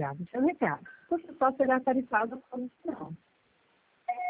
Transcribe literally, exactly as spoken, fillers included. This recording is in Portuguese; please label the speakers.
Speaker 1: grave seu recado. Por só será tarifado como não.